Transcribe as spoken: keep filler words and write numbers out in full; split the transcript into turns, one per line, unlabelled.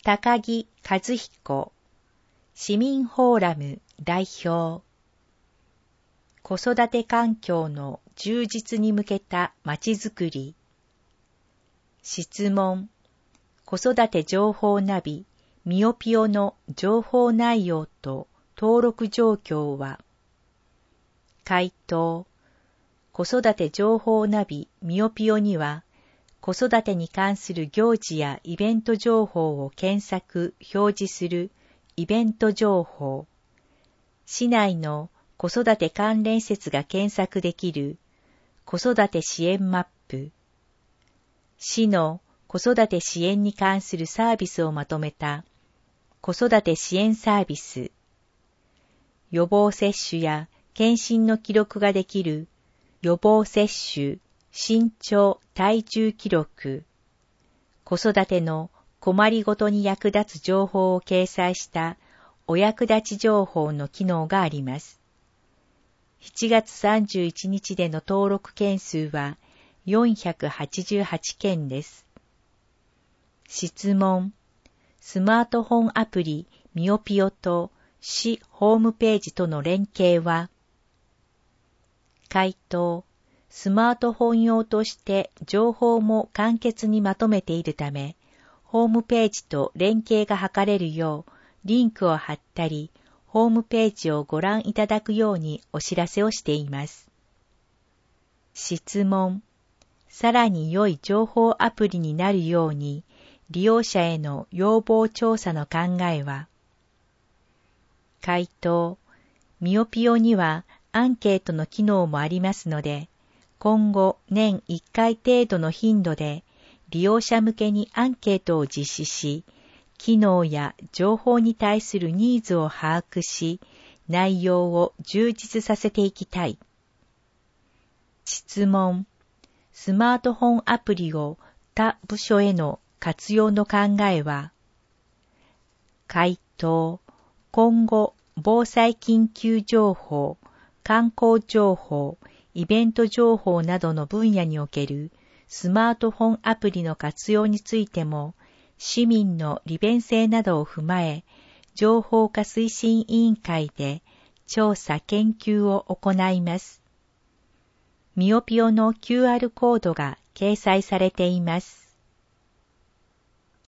高木和彦、市民フォーラム代表。子育て環境の充実に向けたまちづくり。質問。子育て情報ナビミオピオの情報内容と登録状況は？回答。子育て情報ナビミオピオには、子育てに関する行事やイベント情報を検索・表示するイベント情報、市内の子育て関連施設が検索できる子育て支援マップ、市の子育て支援に関するサービスをまとめた子育て支援サービス、予防接種や検診の記録ができる予防接種、身長・体重記録、子育ての困りごとに役立つ情報を掲載したお役立ち情報の機能があります。しちがつさんじゅういちにちでの登録件数はよんひゃくはちじゅうはちけんです。質問。スマートフォンアプリミオピオと市ホームページとの連携は？回答。スマートフォン用として情報も簡潔にまとめているため、ホームページと連携が図れるようリンクを貼ったり、ホームページをご覧いただくようにお知らせをしています。質問。さらに良い情報アプリになるように、利用者への要望調査の考えは？回答。ミオピオにはアンケートの機能もありますので、今後年いっかい程度の頻度で利用者向けにアンケートを実施し、機能や情報に対するニーズを把握し、内容を充実させていきたい。質問。スマートフォンアプリを他部署への活用の考えは？回答。今後、防災緊急情報、観光情報、イベント情報などの分野におけるスマートフォンアプリの活用についても、市民の利便性などを踏まえ、情報化推進委員会で調査研究を行います。ミオピオの キューアール コードが掲載されています。